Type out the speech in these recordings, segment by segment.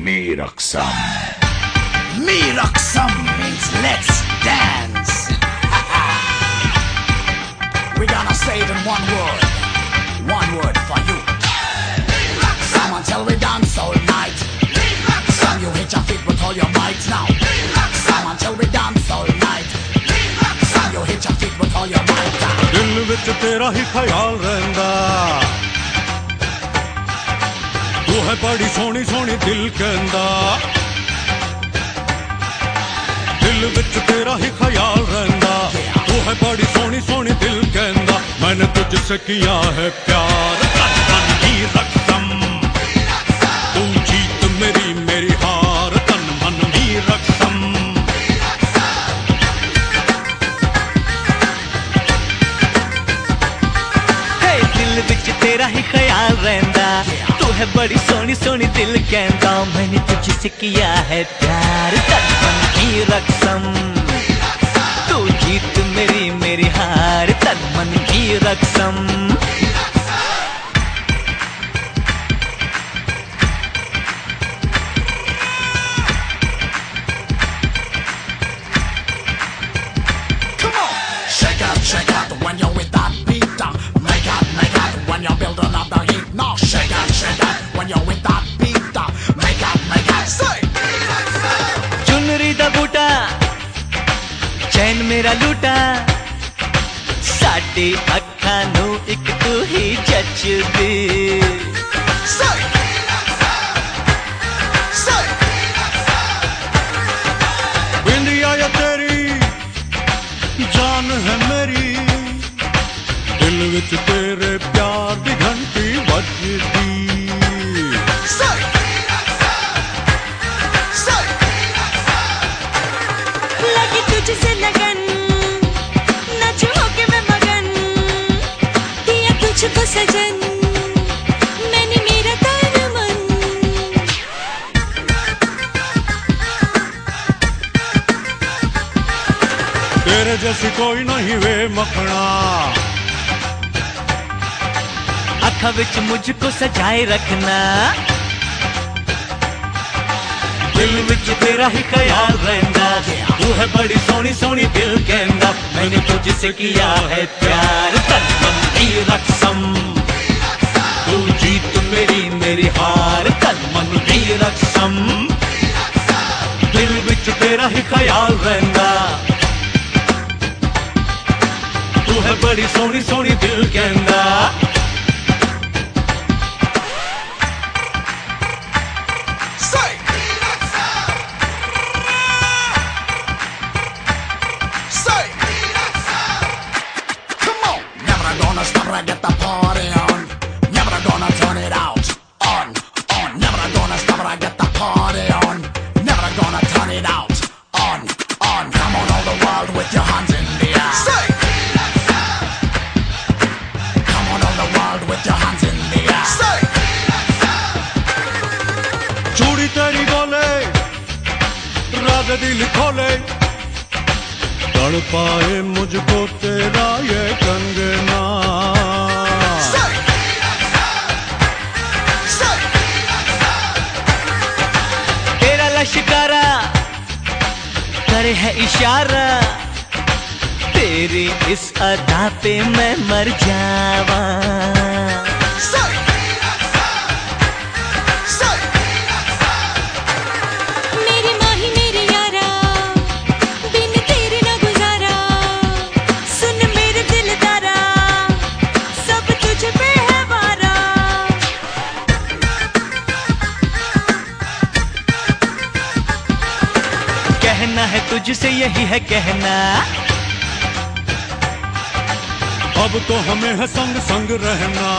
Me Raksam. Me Raksam means let's dance. We're gonna say it in one word for you. Some until we dance all night. Some you hit your feet with all your might now. Some until we dance all night. Some you hit your feet with all your might now. दिल विच तेरा ही ख्याल रहंदा, तू है बड़ी सोहनी सोहनी दिल कहंदा। दिल विच तेरा ही ख्याल रहंदा, तू है बड़ी सोहनी सोहनी दिल कहंदा। मैंने तुझसे किया है प्यार, तन मन की रकसम। तू जीत मेरी मेरी हार, तन मन की रकसम। दिल विच तेरा ही ख्याल रहंदा, तू है बड़ी सोहनी सोहनी दिल कहंदा। मैंने तुझसे किया है प्यार, तन मन की रकसम। तू जीत मेरी मेरी हार, तन मन की Raqsam. Shake out when you're with that beat. Make out when you're building up the heat. Now shake out when you're with that beat. Make out, say. चुनरी दा बूटा चैन मेरा लूटा, साडी अखां नू इक तू ही जचदी। Say. Say. इंडिया या तेरी जान है मेरी, दिल विच तेरे प्यार दी घंटी बजदी। Say. Say. लगी तुझसे लगन, नाच होके मैं मगन, दिया तुझको सजन, मैंने मेरा तन मन। तेरे जैसी कोई नहीं वे मखना, अखां विच मुझको सजाए रखना। दिल विच तेरा ही ख्याल रहंदा, तू है बड़ी सोहनी सोहनी दिल कहंदा। मैंने तुझसे किया है प्यार, तन मन की रकसम। तू जीत मेरी मेरी हार, तन मन की रकसम। दिल विच तेरा ही ख्याल रहंदा, तू है बड़ी सोहनी सोहनी दिल कहंदा। Say. Say. Come on. Never gonna stop or get the party on. Never gonna turn it out. On. Never gonna stop or get the party on. Never gonna turn it out. On. Come on, all the world with your hands in the air. Say. Come on, all the world with your hands in the air. Say. चूड़ी तेरी बोले राज दिल खोले, तड़ पाए मुझको तेरा ये कंगना। Say. Say. तेरा लश्कारा करे है इशारा, तेरी इस अदा पे मैं मर जावा। Say. Say. मेरी माही मेरी यारा, बिन तेरे ना गुजारा। सुन मेरे दिलदारा, सब तुझ पे है वारा। कहना है तुझसे यही है कहना, अब तो हमें है संग संग रहना।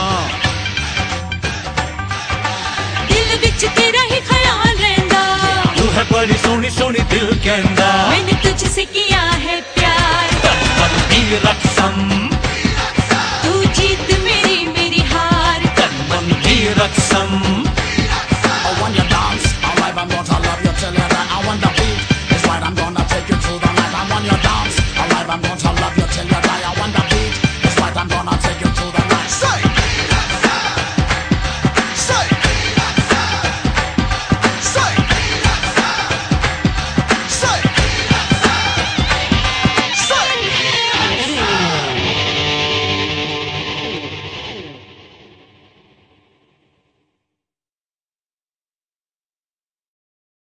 दिल विच तेरा ही ख्याल रहंदा, तू है बड़ी सोहनी सोहनी दिल कहंदा। मैंने तुझसे किया है प्यार, तन मन की रकसम। तू जीत मेरी